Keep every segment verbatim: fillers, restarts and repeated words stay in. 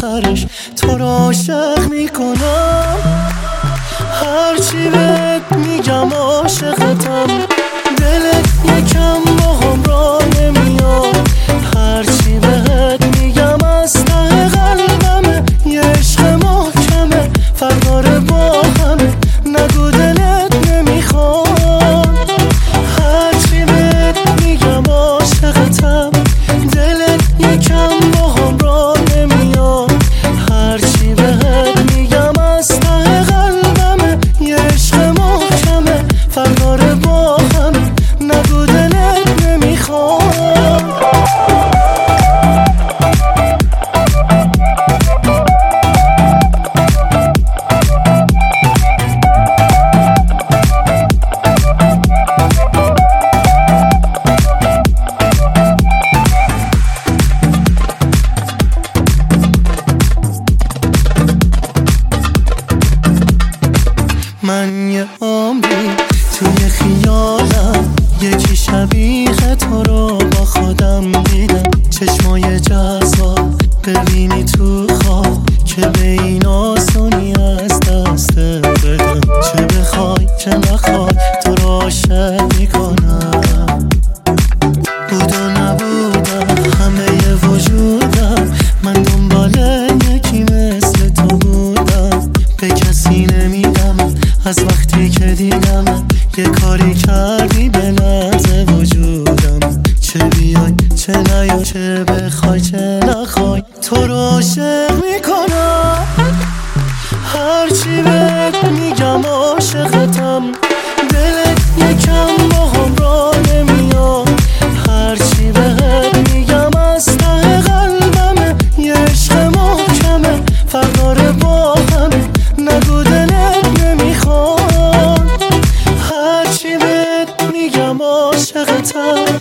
آخرش تو رو عاشق میکنم. هرچی بهت میگم عاشقتم، دلت یکم با هم را نمیاد. هرچی بهت میگم از ته قلبمه، یه عشق محکمه فرداره با همه، نگو دلت نمیخواد. هرچی بهت میگم عاشقتم، دلت یکم با هم را نمیاد. هرچی بهت میگم از ته قلبمه، یه عشق محکمه فرداره با همه، نگو دلت نمیخواد. من یه عمری توی خیالم، یکی شبیه تو رو با خودم دیدم. چشمای جذاب ببینی تو خواب، که به این آسونی از دست بدم. چه بخوای چه نخوای تو رو عاشق میکنم. بود و نبودم همه وجودم، من دنبال یکی مثل تو بودم. به کسی نمیدم از وقتی که دیدم، یه کاری کردی به لحظه وجودم. چه بیای چه نیای، چه بخوای چه نخوای تو رو عاشق میکنم. هرچی بهت میگم عاشقتم، دلت یکم با هم را نمیاد. هرچی بهت میگم از ته قلبمه، یه عشق محکمه فرداره با همه، نگو دلت نمیخواد. هرچی بهت میگم عاشقتم.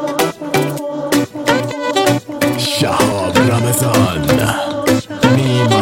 شهاب رمضان میما